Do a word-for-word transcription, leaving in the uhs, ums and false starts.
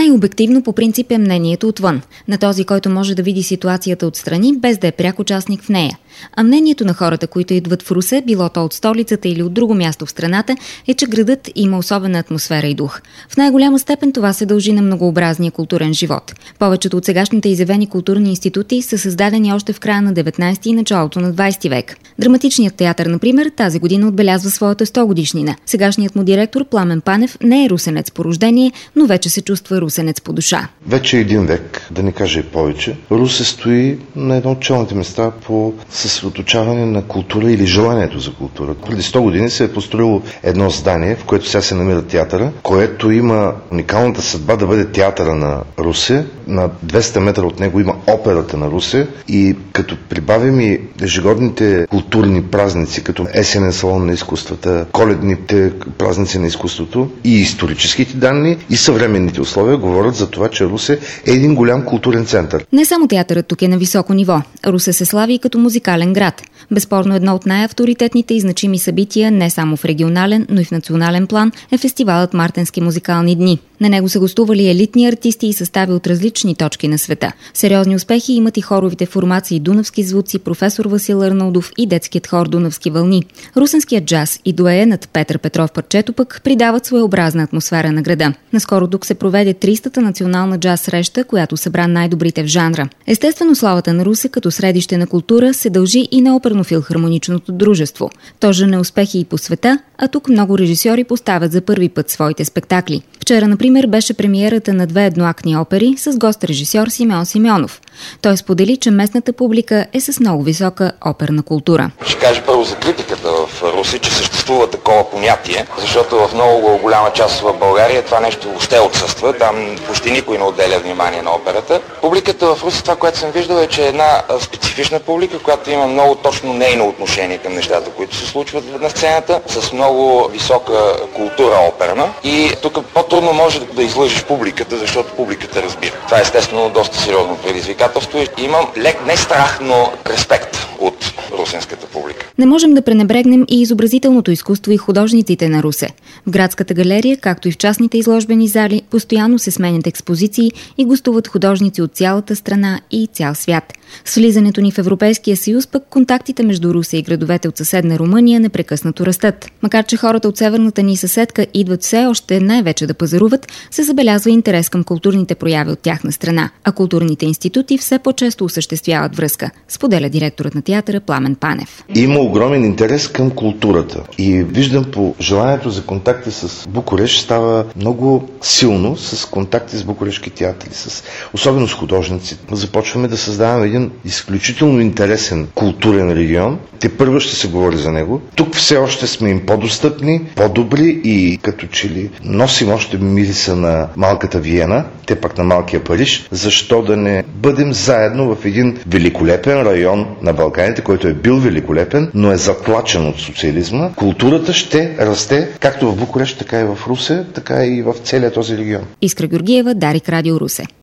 Най-обективно по принцип е мнението отвън, на този, който може да види ситуацията отстрани, без да е пряк участник в нея. А мнението на хората, които идват в Русе, било то от столицата или от друго място в страната, е, че градът има особена атмосфера и дух. В най-голяма степен това се дължи на многообразния културен живот. Повечето от сегашните изявени културни институти са създадени още в края на деветнайсети и началото на двайсети век. Драматичният театър, например, тази година отбелязва своята сто годишнина. Сегашният му директор Пламен Панев не е русенец по рождение, но вече се чувства русенец по душа. Вече един век, да не кажа и повече, Русе стои на едно от челните места по съсредоточаване на култура или желанието за култура. Преди сто години се е построило едно здание, в което сега се намира театъра, което има уникалната съдба да бъде театъра на Русе. На двеста метра от него има операта на Русе и като прибавим и ежегодните културни празници, като есенен салон на изкуствата, коледните празници на изкуството и историческите данни и съвременните условия говорят за това, че Русе е един голям културен център. Не само театърът тук е на високо ниво. Русе се слави и като музикален град. Безспорно едно от най-авторитетните и значими събития, не само в регионален, но и в национален план, е фестивалът Мартенски музикални дни. На него са гостували елитни артисти и състави от различни точки на света. Сериозни успехи имат и хоровите формации Дунавски звуци, професор Васил Арнаудов и детският хор Дунавски вълни. Русенският джаз и дуеенът Петър Петров Парчето пък придават своеобразна атмосфера на града. Наскоро тук се проведе тридесетата национална джаз среща, която събра най-добрите в жанра. Естествено, славата на Русе като средище на култура се дължи и на оперно-филхармоничното дружество. То жъне успехи и по света, а тук много режисьори поставят за първи път своите спектакли. Вчера, например, беше премиерата на две едноактни опери с гост-режисьор Симеон Симеонов. Той сподели, че местната публика е с много висока оперна култура. Ще кажа първо за критиката в Русе, че съществува такова понятие, защото в много голяма част в България това нещо въобще отсъства. Там почти никой не отделя внимание на операта. Публиката в Русе, това, което съм виждал, е, че е една специфична публика, която има много точно нейно отношение към нещата, които се случват на сцената, с много висока култура оперна. И тук по-трудно може да излъжеш публиката, защото публиката разбира. Това е естествено доста сериозно предизвикателство и имам лек не страх, но респект от русенската публика. Не можем да пренебрегнем и изобразителното изкуство и художниците на Русе. В градската галерия, както и в частните изложбени зали, постоянно се сменят експозиции и гостуват художници от цялата страна и цял свят. С влизането ни в Европейския съюз пък контактите между Русе и градовете от съседна Румъния непрекъснато растат. Макар че хората от северната ни съседка идват все още най-вече да пазаруват, се забелязва интерес към културните прояви от тяхна страна, а културните институти все по-често осъществяват връзка, споделя директорът на театъра Пламен Панев. Има огромен интерес към културата и виждам по желанието за контакти с Букурещ става много силно с контакти с букурешки театри, с, особено с художници. Започваме да създаваме един изключително интересен културен регион. Те първо ще се говори за него. Тук все още сме им по-достъпни, по-добри и като че ли носим още мириса на малката Виена, те пък на малкия Париж. Защо да не бъдем заедно в един великолепен район на Балканите, който е бил великолепен, но е затлачен от социализма. Културата ще расте както в Букурещ, така и в Русе, така и в целия този регион. Искра Георгиева, Дарик Радио Русе.